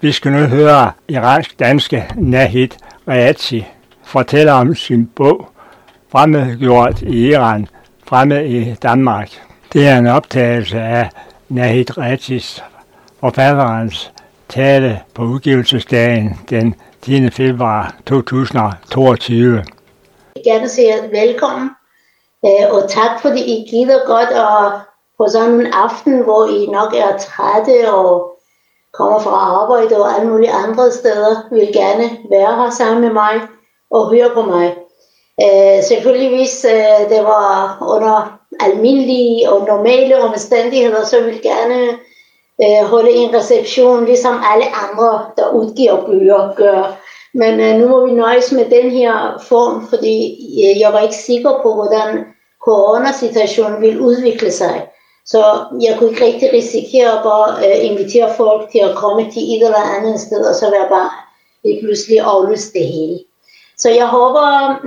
Vi skal nu høre iransk-danske Nahid Reati fortælle om sin bog Fremmedgjort i Iran, fremmed i Danmark. Det er en optagelse af Nahid Reatis, forfatterens tale på udgivelsesdagen den 10. februar 2022. Jeg vil gerne sige velkommen, og tak fordi I gider godt, og på sådan en aften, hvor I nok er trætte og kommer fra arbejde og alle mulige andre steder, vil gerne være her sammen med mig og høre på mig. Selvfølgelig hvis det var under almindelige og normale omstændigheder, så vil jeg gerne holde en reception, ligesom alle andre, der udgiver bøger, gør. Men nu må vi nøjes med den her form, fordi jeg var ikke sikker på, hvordan coronasituationen vil udvikle sig. Så jeg kunne ikke rigtig risikere at bare invitere folk til at komme til et eller andet sted, og så være bare pludselig aflyst det hele. Så jeg håber,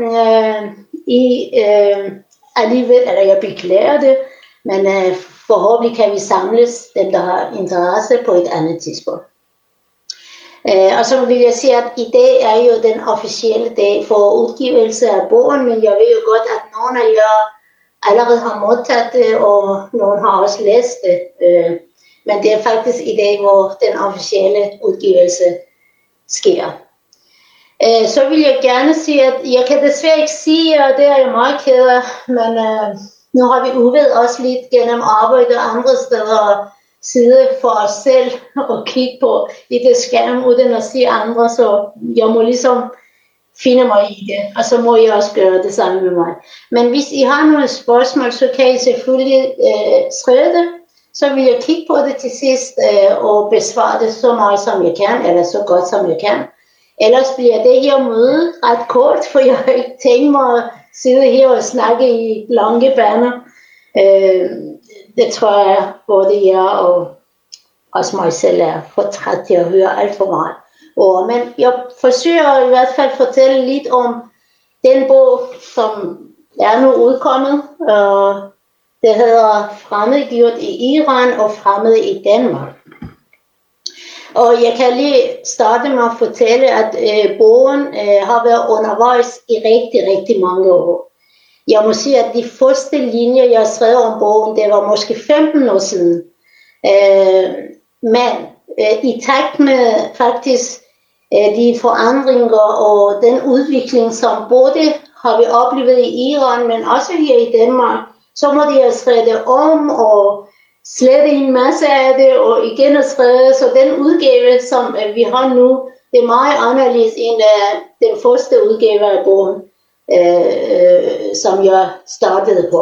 I alligevel, eller jeg beklager det, men forhåbentlig kan vi samles, dem der har interesse, på et andet tidspunkt. Og så vil jeg sige, at i dag er jo den officielle dag for udgivelse af bogen, men jeg ved jo godt, at nogle af jer allerede har modtaget det, og nogle har også læst det. Men det er faktisk i dag, hvor den officielle udgivelse sker. Så vil jeg gerne sige, at jeg kan desværre ikke sige, og det er jeg meget ked af, men nu har vi uvet os lidt gennem arbejde og andre steder, og sidde for os selv og kigge på i det skærm, uden at se andre, så jeg må ligesom finde mig i det, og så må jeg også gøre det sammen med mig. Men hvis I har nogle spørgsmål, så kan I selvfølgelig skrive det, så vil jeg kigge på det til sidst og besvare det så meget som jeg kan, eller så godt som jeg kan. Ellers bliver det her møde ret kort, for jeg har ikke tænkt mig at sidde her og snakke i lange baner. Det tror jeg, både jeg og også mig selv er for træt til at høre alt for meget. Men jeg forsøger i hvert fald at fortælle lidt om den bog, som er nu udkommet. Det hedder Fremmedgjort i Iran og Fremmed i Danmark. Og jeg kan lige starte med at fortælle, at bogen har været undervejs i rigtig mange år. Jeg må sige, at de første linjer, jeg skrev om bogen, det var måske 15 år siden. Men i takt med faktisk de forandringer og den udvikling, som både har vi oplevet i Iran, men også her i Danmark, så må de have skrevet det om og slette en masse af det, og igen at skrive. Så den udgave, som vi har nu, det er meget anderledes end den første udgave af bogen, som jeg startede på.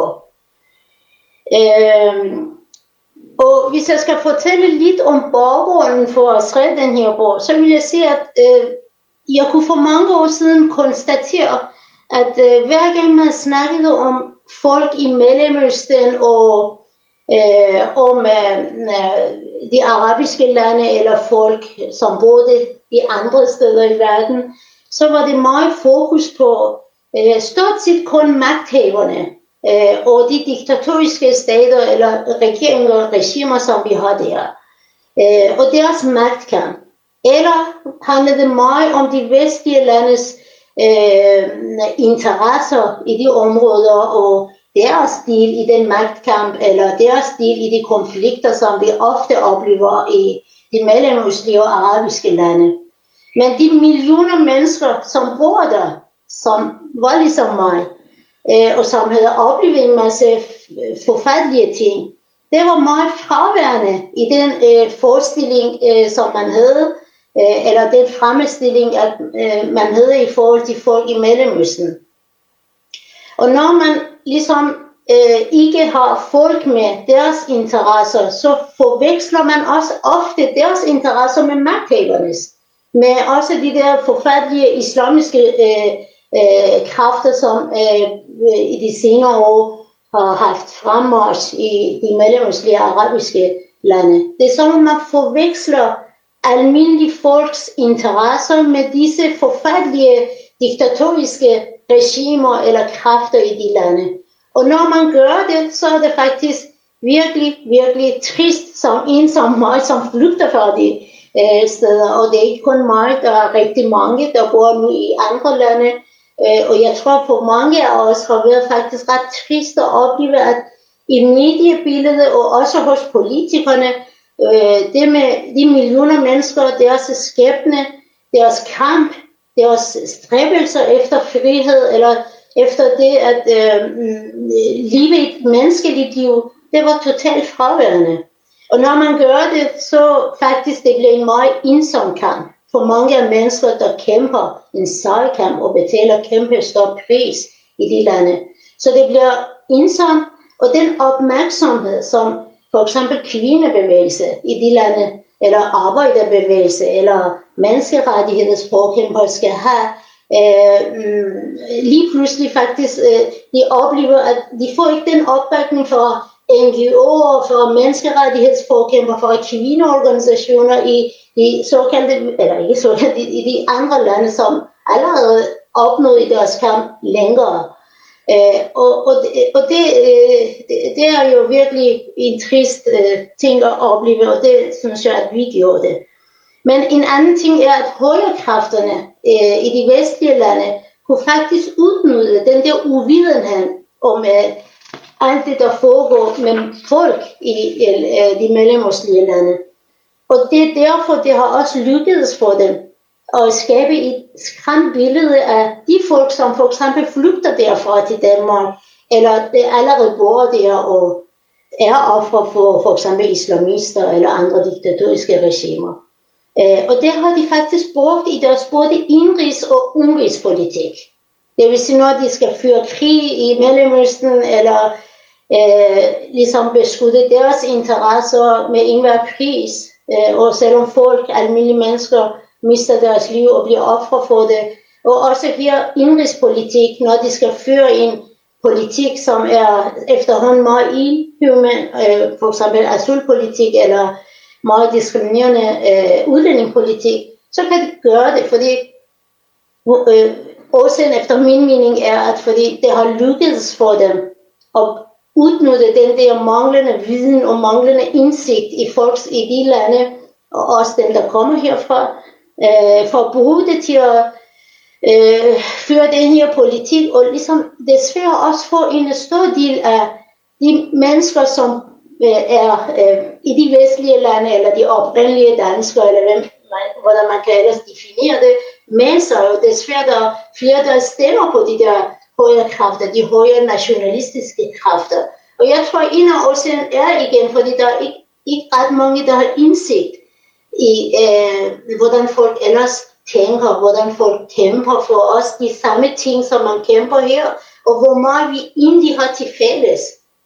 Og hvis jeg skal fortælle lidt om baggrunden for at skrive den her bog, så vil jeg sige, at jeg kunne for mange år siden konstatere, at hver gang man snakkede om folk i Mellemøsten og om de arabiske lande eller folk, som boede i andre steder i verden, så var det meget fokus på stort set kun magthaverne og de diktatoriske stater eller regeringer og regimer, som vi har der. Og deres magtkamp. Eller handlede det meget om de vestlige landes interesser i de områder og deres del i den magtkamp, eller deres del i de konflikter, som vi ofte oplever i de mellemøstlige og arabiske lande. Men de millioner mennesker, som bor der, som var ligesom mig, og som havde oplevet en masse forfærdelige ting, det var meget fraværende i den forestilling, som man havde, eller den fremstilling, at man havde i forhold til folk i Mellemøsten. Og når man ligesom ikke har folk med deres interesser, så forveksler man også ofte deres interesser med magthavernes. Med også de der forfærdelige islamiske kræfter, som i de senere år har haft fremmarch i de mellemøstlige arabiske lande. Det er som, man forveksler almindelige folks interesser med disse forfærdelige diktatoriske regimer eller kræfter i de lande. Og når man gør det, så er det faktisk virkelig trist, som en som mig, som flygter fra de steder, og det er ikke kun mig, der er rigtig mange, der bor nu i andre lande, og jeg tror for mange af os har været faktisk ret trist at opleve, at i mediebilledet og også hos politikerne, det med de millioner mennesker, deres skæbne, deres kamp, deres stræbelser efter frihed, eller efter det at leve et menneskeligt liv, det var totalt fraværende. Og når man gør det, så faktisk det bliver en meget ensom kamp for mange af mennesker, der kæmper en sej kamp og betaler kæmpe stor pris i de lande. Så det bliver ensom, og den opmærksomhed, som for eksempel kvindebevægelse i de lande, eller arbejderbevægelse, eller menneskerettighedsforkæmper skal have, lige pludselig faktisk, de oplever, at de får ikke den opbakning fra NGO'er, fra menneskerettighedsforkæmper, fra kvindeorganisationer i de såkaldte, eller ikke såkaldte, i de andre lande, som allerede opnåede i deres kamp længere. Og det er jo virkelig en trist ting at opleve, og det synes jeg, at vi gjorde det. Men en anden ting er, at højrekræfterne i de vestlige lande kunne faktisk udnytte den der uvidenhed om alt det, der foregår mellem folk i de mellemøstlige lande. Og det er derfor, det har også lykkedes for dem at skabe et skræmmebillede af de folk, som for eksempel flygter derfra til Danmark, eller det allerede bor der og er ofre for eksempel islamister eller andre diktatoriske regimer. Og det har de faktisk brugt i deres både indrigs- og udenrigspolitik. Det vil sige, når de skal føre krig i Mellemøsten, eller ligesom beskytte deres interesser med enhver pris, og selvom folk, almindelige mennesker, mister deres liv og bliver ofre for det. Og også her indrigspolitik, når de skal føre en politik, som er efterhånden meget inhuman, for eksempel asylpolitik eller meget diskriminerende udlændingepolitik, så kan de gøre det, fordi årsagen efter min mening er, at fordi det har lykkedes for dem at udnytte den der manglende viden og manglende indsigt i folks i de lande, og også dem, der kommer herfra, for at bruge det til at føre den her politik, og ligesom desværre også få en stor del af de mennesker, som er i de vestlige lande, eller de oprindelige danskere, eller hvordan man kan ellers definere det, men så er jo desværre der flere, der stemmer på de der højre kræfter, de højre nationalistiske kræfter. Og jeg tror, en af årsagen er igen, fordi der er ikke ret mange, der har indsigt i, hvordan folk ellers tænker, hvordan folk kæmper for os, de samme ting, som man kæmper her, og hvor meget vi egentlig har til fælles.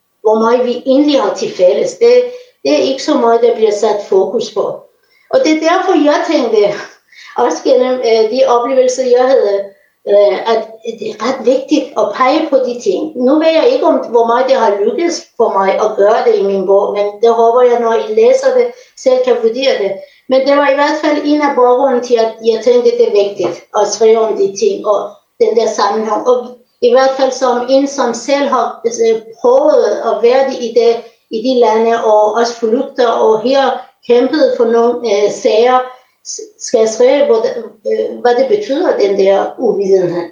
Det er ikke så meget, der bliver sat fokus på. Og det er derfor, jeg tænkte, også gennem de oplevelser, jeg havde, at det er ret vigtigt at pege på de ting. Nu ved jeg ikke, hvor meget det har lykkes for mig at gøre det i min bog, men det håber jeg, når I læser det, selv kan vurdere det. Men det var i hvert fald en af baggrunden til, at jeg tænkte, det er vigtigt at skrive om de ting og den der sammenhæng. Og i hvert fald som en, som selv har prøvet at være i de lande og også flygter og her kæmpet for nogle sager, skal jeg skrive, hvad det betyder, den der uvidenhed.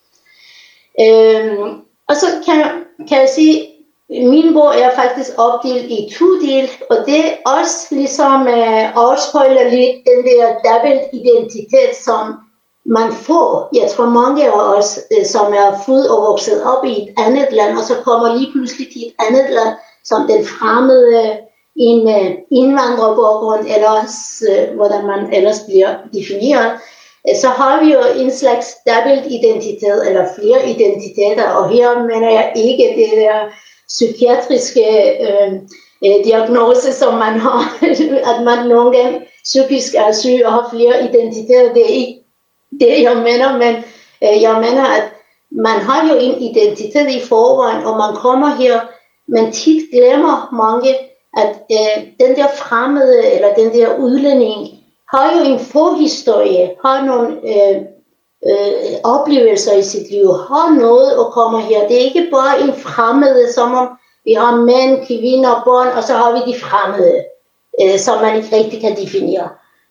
Og så kan jeg sige, min bog er faktisk opdelt i 2 dele, og det også ligesom afspejler lidt den der dobbelt identitet, som man får. Jeg tror mange af os, som er født og vokset op i et andet land, og så kommer lige pludselig til et andet land, som den fremmede, en indvandrerbaggrund, eller hvordan man ellers bliver defineret, så har vi jo en slags dobbelt identitet, eller flere identiteter, og her mener jeg ikke det der psykiatriske diagnose, som man har, at man nogle gange psykisk er syg og har flere identiteter. Det er ikke det, jeg mener, men jeg mener, at man har jo en identitet i forvejen, og man kommer her, men tit glemmer mange, at den der fremmede, eller den der udlænding, har jo en forhistorie, har nogle oplevelser i sit liv, har noget at komme her. Det er ikke bare en fremmede, som om vi har mænd, kvinder, børn, og så har vi de fremmede, som man ikke rigtig kan definere.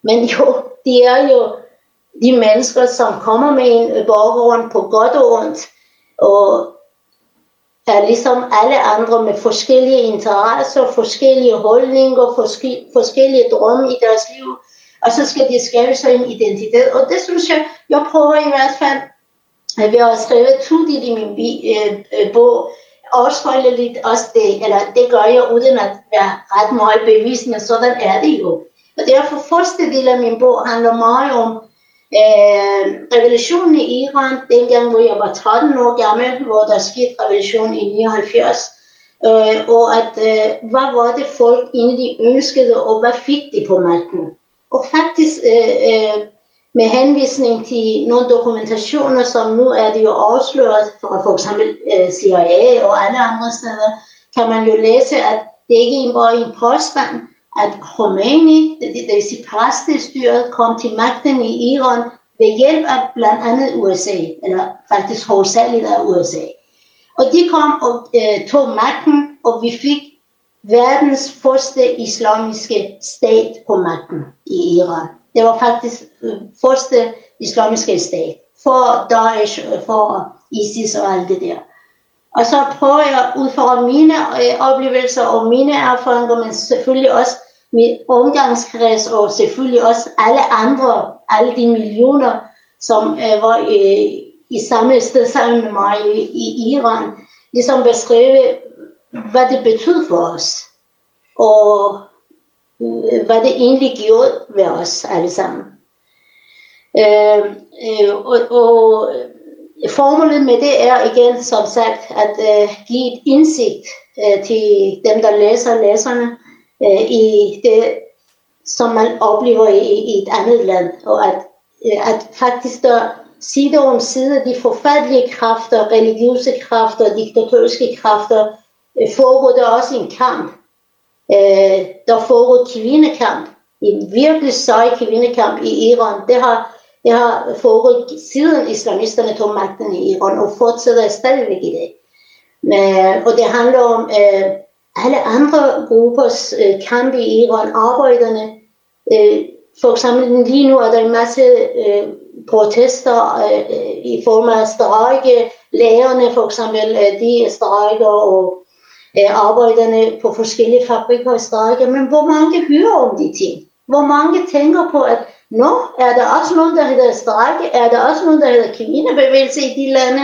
Men jo, de er jo de mennesker, som kommer med en baggrund på godt og ondt, og er ligesom alle andre med forskellige interesser, forskellige holdninger, forskellige drømme i deres liv, og så skal de skabe sig en identitet. Og det synes jeg prøver i hvert fald, at vi har skrevet tydeligt i min bog, afspejler lidt også det, eller det gør jeg uden at være ret meget bevisende, sådan er det jo. Og derfor første del af min bog handler meget om revolutionen i Iran, dengang hvor jeg var 13 år gammel, hvor der skete revolution i 79, og at hvad var det folk egentlig ønskede, og hvad fik de på magten. Og faktisk med henvisning til nogle dokumentationer, som nu er det jo afsløret fra for eksempel CIA og alle andre steder, kan man jo læse, at det ikke var en påstand, at Khomeini, det vil sige præstestyret, kom til magten i Iran ved hjælp af blandt andet USA, eller faktisk hovedsageligt af USA. Og de kom og tog magten, og vi fik verdens første islamiske stat på magten i Iran. Det var faktisk første islamiske stat, for Daesh, for ISIS og alt det der. Og så prøver jeg ud fra mine oplevelser og mine erfaringer, men selvfølgelig også min omgangskreds, og selvfølgelig også alle de millioner, som var i samme sted sammen med mig i Iran, ligesom beskrive, hvad det betød for os, og hvad det egentlig gjorde ved os alle sammen. Og formålet med det er igen, som sagt, at give et indsigt til dem, der læserne, i det, som man oplever i et andet land, og at faktisk der side om side de forfærdelige kræfter, religiøse kræfter, diktatoriske kræfter, foregår der også en kamp. Der foregår kvindekamp, en virkelig sej kvindekamp i Iran. Det har foregået siden islamisterne tog magten i Iran, og fortsætter stadigvæk i dag. Og det handler om alle andre gruppers kamp i Iran, arbejderne. For eksempel lige nu er der en masse protester i form af strejke. Lærerne for eksempel, de strejker, og arbejderne på forskellige fabrikker strejker. Men hvor mange hører om de ting? Hvor mange tænker på, at er der også nogen, der hedder strejke? Er der også nogen, der hedder kvindebevægelse i de lande?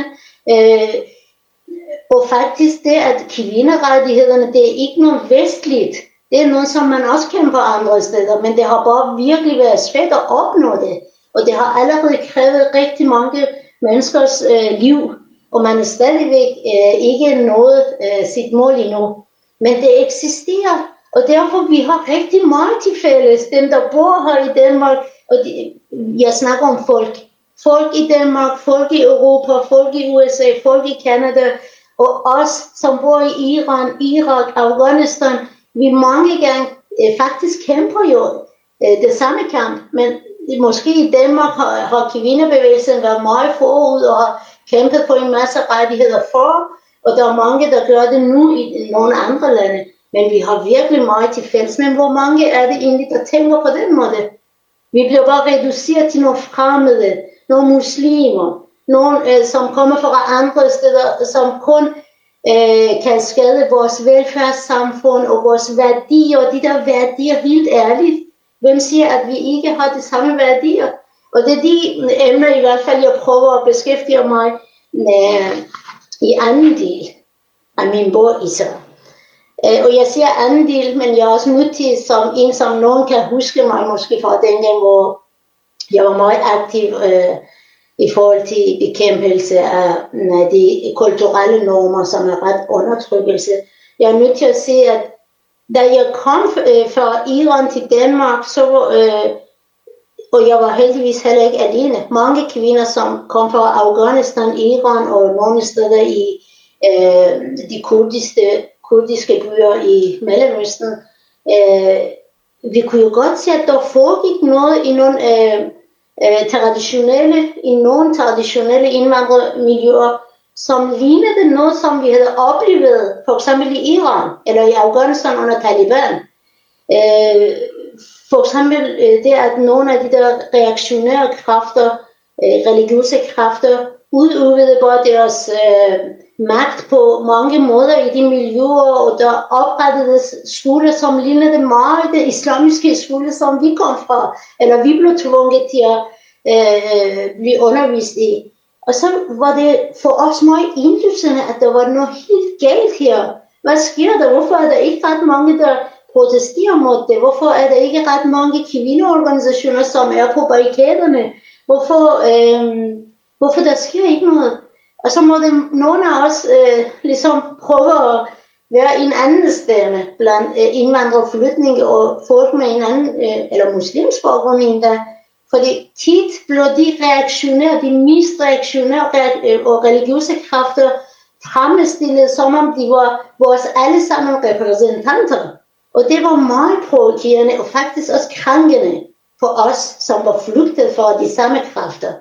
Og faktisk det, at kvinderettighederne, det er ikke noget vestligt. Det er noget, som man også kæmper andre steder, men det har bare virkelig været svært at opnå det. Og det har allerede krævet rigtig mange menneskers liv, og man er stadigvæk ikke nået sit mål endnu. Men det eksisterer, og derfor vi har rigtig meget til fælles. Dem, der bor her i Danmark, og jeg snakker om folk. Folk i Danmark, folk i Europa, folk i USA, folk i Canada, og os, som bor i Iran, Irak, Afghanistan, vi mange gange faktisk kæmper jo det samme kamp, men måske i Danmark har kvindebevægelsen været meget forud og har kæmpet på en masse rettigheder for, og der er mange, der gør det nu i nogle andre lande, men vi har virkelig meget til fælles. Men hvor mange er det egentlig, der tænker på den måde? Vi bliver bare reduceret til nogle fremmede, nogle muslimer, nogle som kommer fra andre steder, som kun kan skade vores velfærdssamfund og vores værdier, og de der værdier helt ærligt. Hvem siger, at vi ikke har de samme værdier? Og det er de emner i hvert fald, jeg prøver at beskæftige mig med i anden del af min bog især. Og jeg siger anden del, men jeg er også nødt til, som nogen kan huske mig måske fra dengang, hvor jeg var meget aktiv i forhold til bekæmpelse af de kulturelle normer, som er ret undertrykkelse. Jeg er nødt til at sige, at da jeg kom fra Iran til Danmark, og jeg var heldigvis heller ikke alene. Mange kvinder, som kom fra Afghanistan, Iran og nogle steder i de kurdiske byer i Mellemøsten, vi kunne jo godt se, at der foregik noget i nogle traditionelle indvandrermiljøer, som lignede noget, som vi havde oplevet, for eksempel i Iran eller i Afghanistan under Taliban. for eksempel det, at nogle af de der reaktionære kræfter, religiøse kræfter, udøvede bare deres magt på mange måder i de miljøer, og der oprettedes skoler, som lignede meget det islamiske skole, som vi kom fra, eller vi blev tvunget til at blive undervist i. Og så var det for os meget indlysende, at der var noget helt galt her. Hvad sker der? Hvorfor er der ikke ret mange, der protesterer mod det? Hvorfor er der ikke ret mange kvindeorganisationer, som er på barrikaderne? Hvorfor der sker ikke noget? Og så må nogle af os ligesom prøve at være en anden stemme blandt indvandrere, flygtninge og folk med en anden, eller muslimsk baggrund endda. Fordi tit blev de reaktionære, de mest reaktionære og religiøse kræfter fremstillet, som om de var vores allesammen repræsentanter. Og det var meget provokerende og faktisk også krænkende for os, som var flygtet fra de samme kræfter.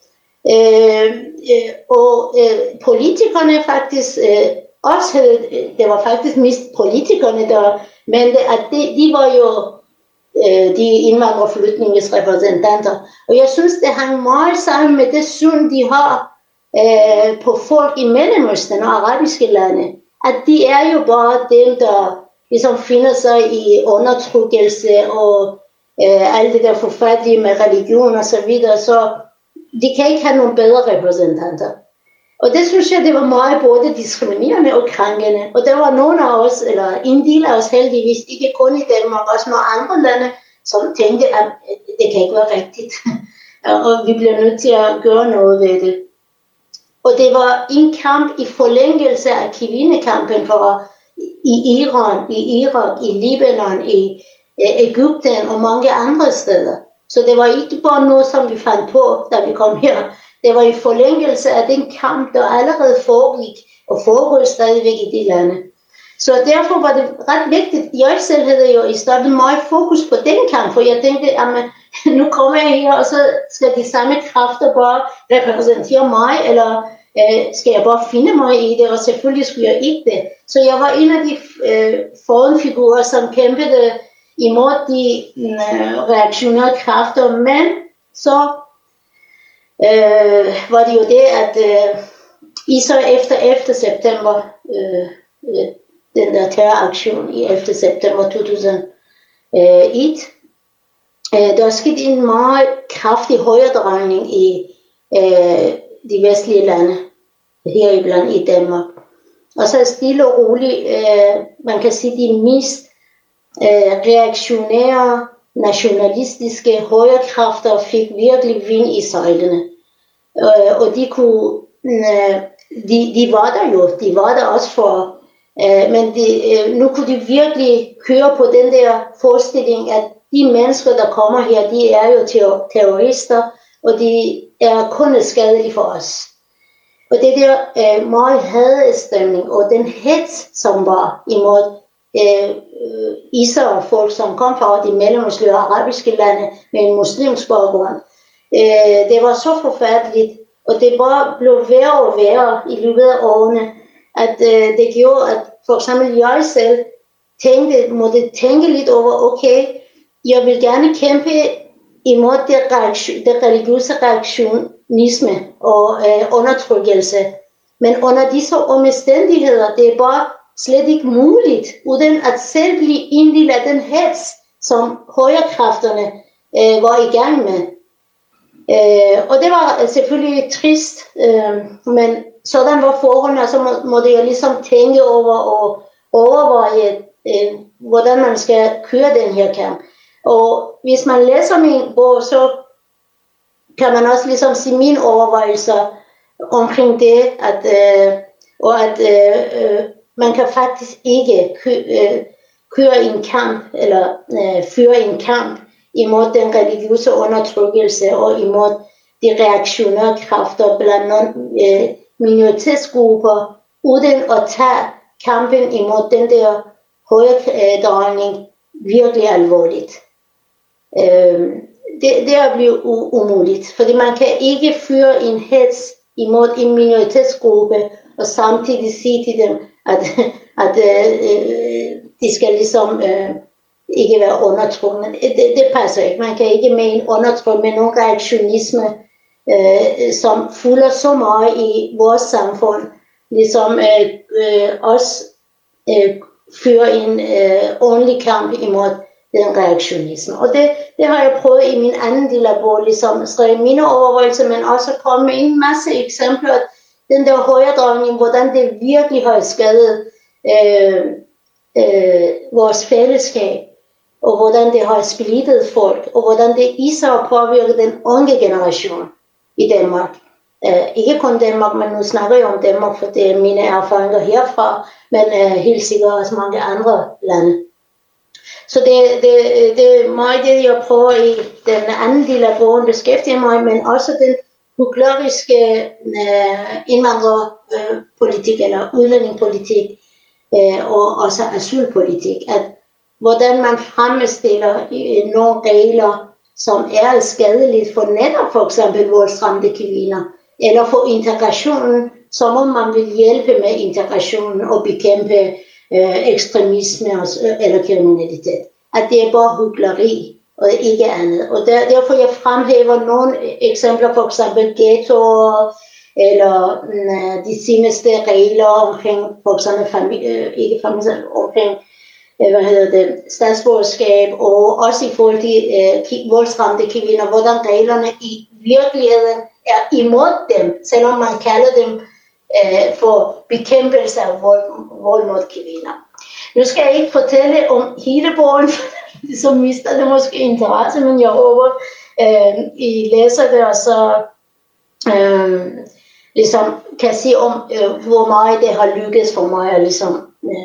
Politikerne faktisk også havde, det var faktisk mest politikerne, der mente, at de var jo de indvandrerflygtninges repræsentanter. Og jeg synes, det hang meget sammen med det syn, de har på folk i Mellemøsten og arabiske lande. At de er jo bare dem, der ligesom finder sig i undertrykkelse og alt det der forfærdelige med religion og så videre. Så de kan ikke have nogle bedre repræsentanter. Og det synes jeg, det var meget både diskriminerende og krænkende. Og der var nogle af os, eller en del af os heldigvis, ikke kun i Danmark, også nogle andre lande, som tænkte, at det kan ikke være rigtigt. Og vi bliver nødt til at gøre noget ved det. Og det var en kamp i forlængelse af kvindekampen for i Iran, i Irak, i Libanon, i Egypten og mange andre steder. Så det var ikke bare noget, som vi fandt på, da vi kom her. Det var i forlængelse af den kamp, der allerede foregik og foregår stadigvæk i de lande. Så derfor var det ret vigtigt. Jeg selv havde jo i starten meget fokus på den kamp, for jeg tænkte, at nu kommer jeg her, og så skal de samme kræfter bare repræsentere mig, eller skal jeg bare finde mig i det, og selvfølgelig skulle jeg ikke det. Så jeg var en af de forumfigurer, som kæmpede imod de reaktionære kræfter, men så var det jo det, at især efter september, den der terroraktion i 11. september 2001, der skete en meget kraftig højredrejning i de vestlige lande, heriblandt i Danmark. Og så stille og roligt, man kan sige, de mest reaktionære, nationalistiske højrekræfter fik virkelig vind i sejlene. Og de var der jo, de var der også for, men nu kunne de virkelig køre på den der forestilling, at de mennesker, der kommer her, de er jo terrorister, og de er kun skadelige for os. Og det der meget hadestemning, og den hets, som var imod især folk, som kom fra de mellemøstlige og arabiske lande med en muslimsk baggrund, det var så forfærdeligt, og det bare blev værre og værre i løbet af årene, at det gjorde, at for eksempel jeg selv måtte tænke lidt over, okay, jeg vil gerne kæmpe imod det religiøse reaktionisme og undertrykkelse, men under disse omstændigheder, det er bare slet ikke muligt, uden at selv blive en del af den hets, som højrekræfterne var i gang med. Og det var selvfølgelig trist, men sådan var forholdene, og så måtte jeg ligesom tænke over og overveje, hvordan man skal køre den her kamp. Og hvis man læser min bog, så kan man også ligesom se mine overvejelser omkring det, at man kan faktisk ikke køre en kamp, eller føre en kamp imod den religiøse undertrykkelse og imod de reaktionære kræfter blandt nogle minoritetsgrupper, uden at tage kampen imod den der højredrejning virkelig alvorligt. Det er blevet umuligt, fordi man kan ikke føre en hets imod en minoritetsgruppe og samtidig sige til dem, at de skal ligesom ikke være undertrykkende. Det passer ikke. Man kan ikke med en undertryk med nogen reaktionisme, som fylder så meget i vores samfund, ligesom også fører en ordentlig kamp imod den reaktionisme. Og det har jeg prøvet i min anden del af bogen, ligesom skrive mine overvejelser, men også komme med en masse eksempler. Den der højredrejning, hvordan det virkelig har skadet vores fællesskab, og hvordan det har splittet folk, og hvordan det især har påvirket den unge generation i Danmark. Ikke kun Danmark, men nu snakker jeg om Danmark, for det er mine erfaringer herfra, men helt sikkert også mange andre lande. Så det er meget det, jeg prøver i den anden del af bogen beskæftiger mig, men også den hykleriske indvandrerpolitik eller udlændingepolitik, og også asylpolitik, at hvordan man fremstiller nogle regler, som er skadeligt for netop for eksempel voldsramte kvinder, eller for integrationen, som om man vil hjælpe med integrationen og bekæmpe ekstremisme eller kriminalitet. At det er bare hykleri og ikke andet. Og derfor jeg fremhæver nogle eksempler, for eksempel ghettoer, eller de seneste regler omkring, for eksempel omkring statsborgerskab, og også i forhold til voldsramte kvinder, hvordan reglerne i virkeligheden er imod dem, selvom man kalder dem for bekæmpelse af vold mod kvinder. Nu skal jeg ikke fortælle om hele bogen, så mister det måske interesse, men jeg håber, I læser det, og så ligesom kan sige om, hvor meget det har lykkedes for mig at ligesom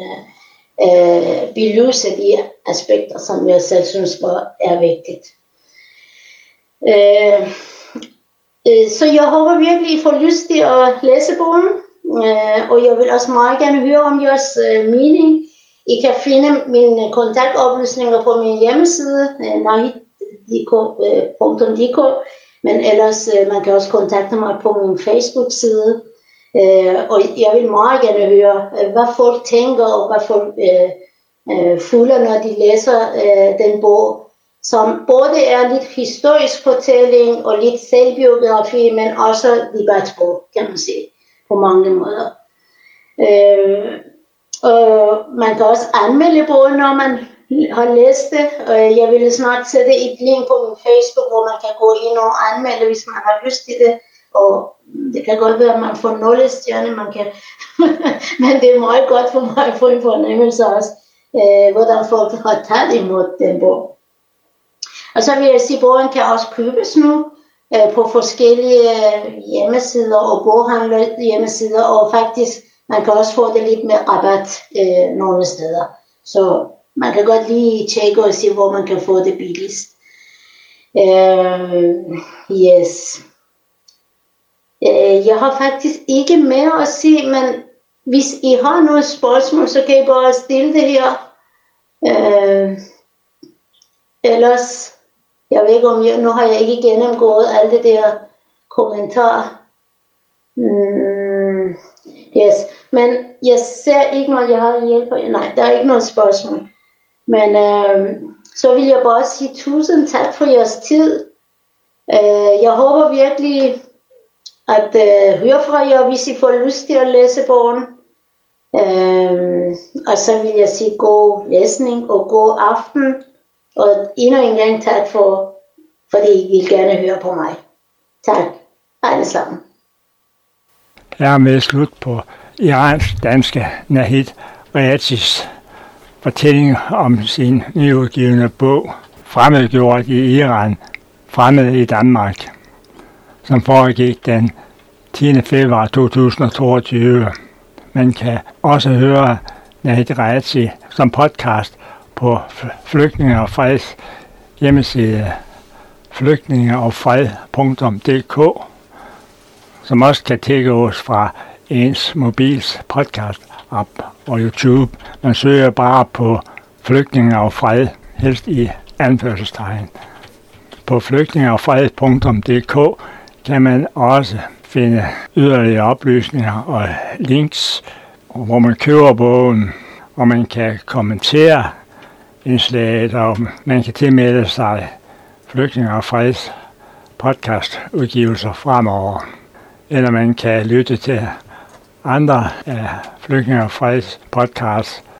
belyse de aspekter, som jeg selv synes er vigtigt. Så jeg håber virkelig, I får lyst til at læse bogen, og jeg vil også meget gerne høre om jeres mening. I kan finde mine kontaktoplysninger på min hjemmeside, nahid.dk, men ellers man kan også kontakte mig på min Facebook-side. Og jeg vil meget gerne høre, hvad folk tænker, og hvad folk føler, når de læser den bog, som både er lidt historisk fortælling og lidt selvbiografi, men også debatbog, kan man sige, på mange måder. Og man kan også anmelde bogen, når man har læst det. Jeg vil snart sætte et link på min Facebook, hvor man kan gå ind og anmelde, hvis man har lyst til det. Og det kan godt være, at man får 0 stjerner, man kan. Men det er meget godt for mig at få en fornemmelse også, hvordan folk har taget imod den bog. Og så vil jeg sige, at bogen kan også købes nu på forskellige hjemmesider og boghandler hjemmesider, og faktisk man kan også få det lidt med rabat nogle steder. Så man kan godt lige tjekke og se, hvor man kan få det billigst. Yes. Jeg har faktisk ikke mere at sige, men hvis I har nogle spørgsmål, så kan I bare stille det her. Ellers, jeg ved ikke om nu har jeg ikke gennemgået alle det der kommentarer. Yes, men jeg ser ikke, når jeg har hjælp. Nej, der er ikke noget spørgsmål. Men så vil jeg bare sige tusind tak for jeres tid. Jeg håber virkelig at høre fra jer, hvis I får lyst til at læse bogen. Og så vil jeg sige god læsning og god aften. Og endnu en gang tak fordi I vil gerne høre på mig. Tak alle sammen. Jeg er med slut på iransk-danske Nahid Reatis fortælling om sin nyudgivende bog, Fremmedgjort i Iran, fremmed i Danmark, som foregik den 10. februar 2022. Man kan også høre Nahid Reati som podcast på Flygtninge og Freds hjemmeside flygtningeogfred.dk, som også kan tilgås fra ens mobils podcast-app og YouTube. Man søger bare på Flygtninge og Fred, helst i anførselstegn. På flygtningeogfred.dk kan man også finde yderligere oplysninger og links, hvor man køber bogen, og man kan kommentere indslaget, og man kan tilmelde sig Flygtninge og Freds podcastudgivelser fremover. Eller man kan lytte til andre af Flygtninge og Freds podcasts